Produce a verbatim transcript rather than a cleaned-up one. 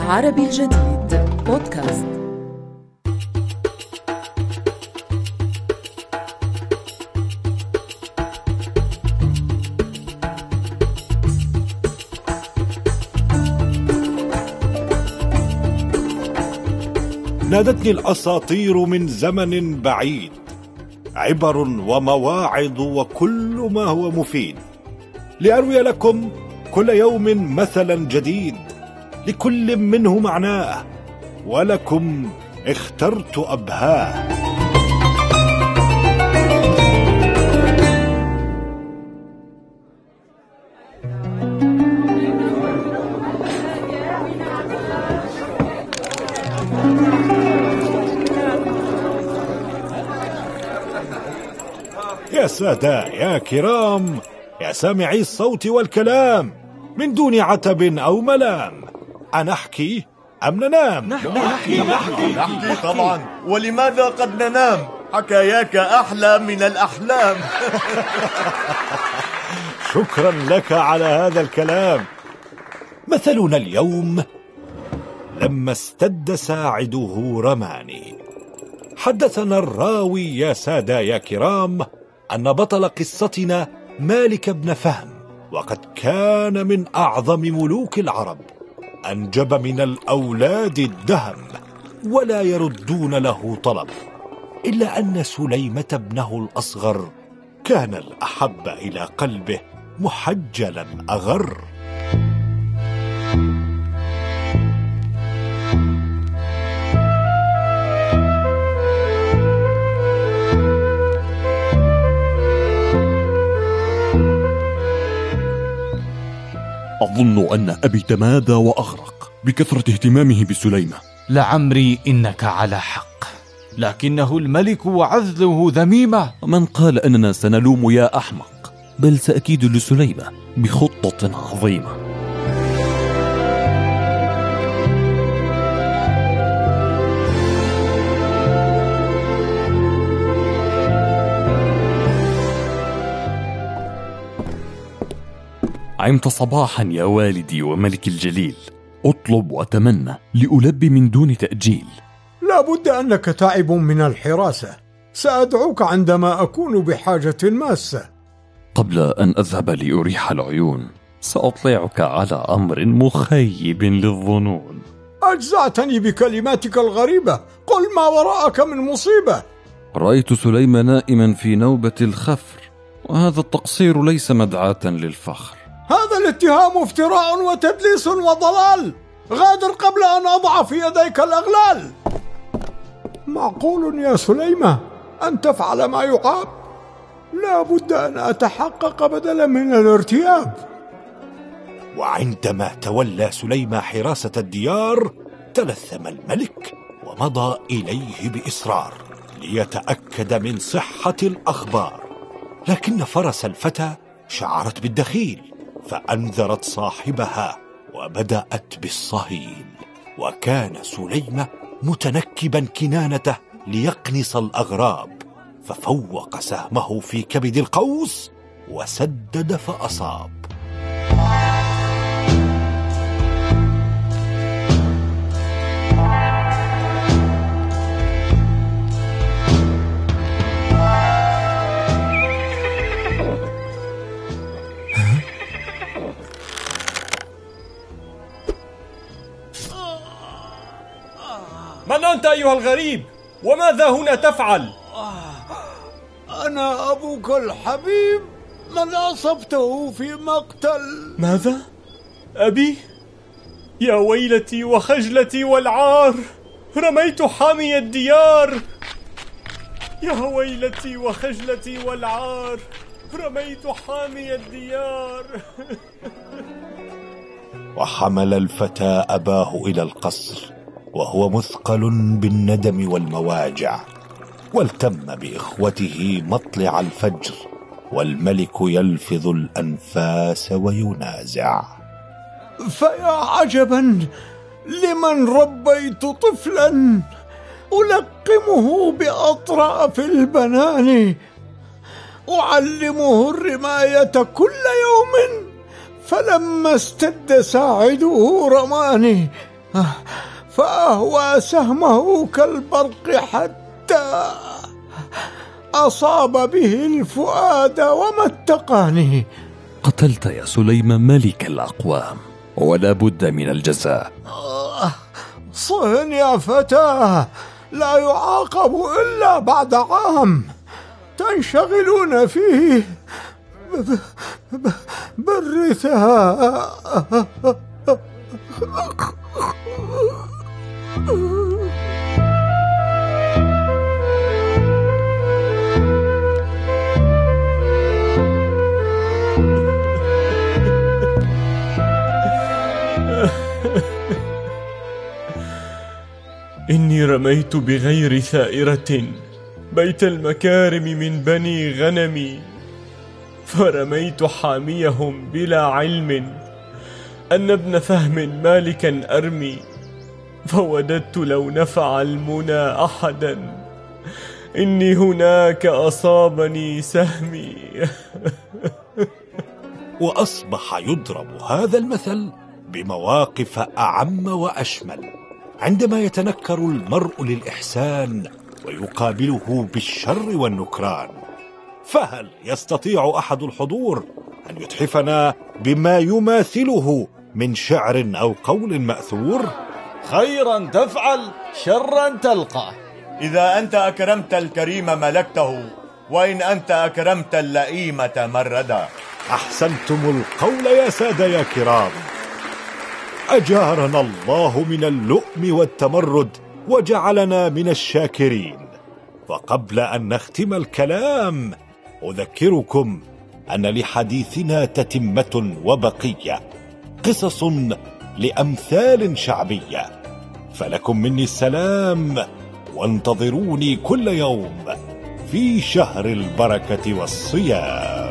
عربي الجديد بودكاست. نادتني الأساطير من زمن بعيد، عبر ومواعظ وكل ما هو مفيد، لأروي لكم كل يوم مثلا جديد، لكل منه معناه، ولكم اخترت أبهاه. يا سادة يا كرام، يا سامعي الصوت والكلام، من دون عتب أو ملام، أنحكي أم ننام؟ نحكي نحكي نحكي, نحكي طبعا، ولماذا قد ننام؟ حكاياك أحلى من الأحلام. شكرا لك على هذا الكلام. مثلنا اليوم: لما استد ساعده رماني. حدثنا الراوي يا سادة يا كرام أن بطل قصتنا مالك بن فهم، وقد كان من أعظم ملوك العرب، أنجب من الأولاد الدهم ولا يردون له طلب، إلا أن سليمة ابنه الأصغر كان الأحب إلى قلبه، محجلا أغر. أظن أن أبي تمادى وأغرق بكثرة اهتمامه بسليمة. لعمري إنك على حق، لكنه الملك وعزله ذميمة. من قال أننا سنلوم يا أحمق؟ بل سأكيد لسليمة بخطة عظيمة. عمت صباحا يا والدي وملك الجليل، أطلب وأتمنى لألبي من دون تأجيل. لا بد أنك تعب من الحراسة، سأدعوك عندما أكون بحاجة ماسة. قبل أن أذهب لأريح العيون، سأطلعك على أمر مخيب للظنون. أجزعتني بكلماتك الغريبة، قل ما وراءك من مصيبة. رأيت سليم نائما في نوبة الخفر، وهذا التقصير ليس مدعاة للفخر. هذا الاتهام افتراء وتدليس وضلال، غادر قبل أن أضع في يديك الأغلال. معقول يا سليمة أن تفعل ما يعاب؟ لا بد أن أتحقق بدلا من الارتياب. وعندما تولى سليمة حراسة الديار، تلثم الملك ومضى إليه بإصرار ليتأكد من صحة الأخبار، لكن فرس الفتى شعرت بالدخيل، فأنذرت صاحبها وبدأت بالصهيل. وكان سليمة متنكبا كنانته ليقنص الأغراب، ففوق سهمه في كبد القوس وسدد فأصاب. من أنت أيها الغريب؟ وماذا هنا تفعل؟ أنا أبوك الحبيب، من أصبته في مقتل. ماذا؟ أبي؟ يا ويلتي وخجلتي والعار، رميت حامي الديار. يا ويلتي وخجلتي والعار، رميت حامي الديار. وحمل الفتى أباه إلى القصر وهو مثقل بالندم والمواجع، والتم بإخوته مطلع الفجر، والملك يلفظ الأنفاس وينازع. فيا عجبا لمن ربيت طفلا، ألقمه بأطراف البنان، أعلمه الرماية كل يوم، فلما استد ساعده رماني. فأهوى سهمه كالبرق حتى أصاب به الفؤاد ومتقاني. قتلت يا سليم ملك الأقوام، ولا بد من الجزاء. صهن يا فتاه، لا يعاقب إلا بعد عام تنشغلون فيه بالرثاء. إني رميت بغير ثائرة بيت المكارم من بني غنمي، فرميت حاميهم بلا علم أن ابن فهم مالكا أرمي، فوددت لو نفع المنى أحدا إني هناك أصابني سهمي. وأصبح يضرب هذا المثل بمواقف أعم وأشمل، عندما يتنكر المرء للإحسان ويقابله بالشر والنكران. فهل يستطيع أحد الحضور أن يتحفنا بما يماثله من شعر أو قول مأثور؟ خيرا تفعل شرا تلقى. إذا أنت أكرمت الكريم ملكته، وإن أنت أكرمت اللئيمة مردا. أحسنتم القول يا سادة يا كرام. أجارنا الله من اللؤم والتمرد وجعلنا من الشاكرين. وقبل أن نختم الكلام أذكركم أن لحديثنا تتمة وبقية، قصص لأمثال شعبية. فلكم مني السلام، وانتظروني كل يوم في شهر البركة والصيام.